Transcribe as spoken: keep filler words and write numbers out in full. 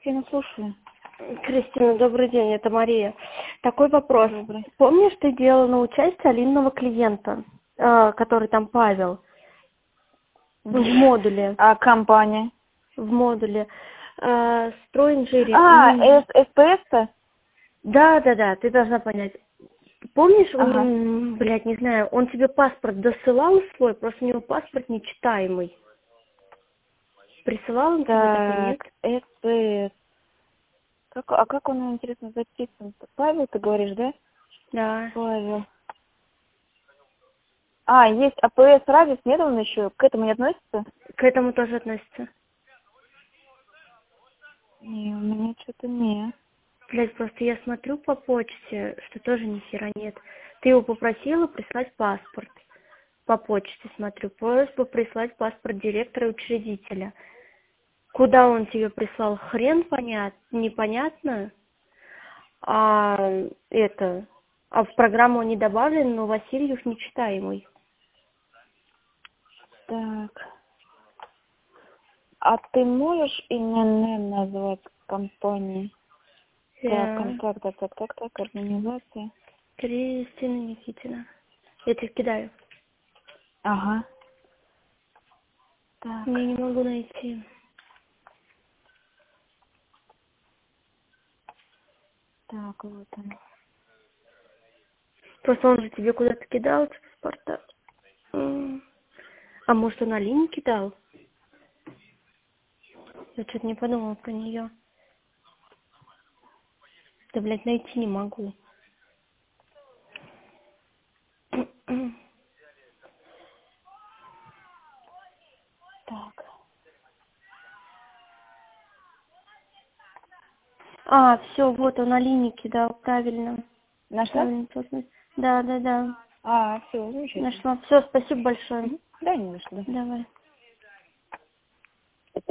Кристина, слушаю. Кристина, добрый день, это Мария. Такой вопрос. Добрый. Помнишь, ты делала на участие Алиного клиента, э, который там Павел, в модуле, А компания? в модуле, э, стройинжире. А, М. СПС-то? Да, да, да, ты должна понять. Помнишь, Ага. м, блядь, не знаю, он тебе паспорт досылал свой, просто у него паспорт нечитаемый. Присылал он тебе такой, нет? Так, СПС. Как, а как он, интересно, записан? Павел, ты говоришь, да? Да. Павел. А, есть АПС Радис, нет, он еще к этому не относится? К этому тоже относится. Не, у меня что-то не. Блядь, просто я смотрю по почте, что тоже ни хера нет. Ты его попросила прислать паспорт. По почте смотрю. Просьба прислать паспорт директора и учредителя. Куда он тебе прислал? Хрен понят, непонятно. А это... А в программу он не добавлен, но Васильев нечитаемый. Так. А ты можешь ИНН назвать компании? Так, Э, контакт, так, так, так, так, организация. Кристина Никитина. Я тебе кидаю. Ага. Так, Я не могу найти. так, вот он. Просто он же тебе куда-то кидал эти паспорта. М. А может, он Алине кидал? Я что-то не подумала про нее. Да, блядь, найти не могу. Так. А, все, вот он Алине кидал, правильно. Нашла? Правильно, точно. Да, да, да. А, все, замечательно. Нашла. Все, спасибо большое. Мгм. Да, не за что. Давай.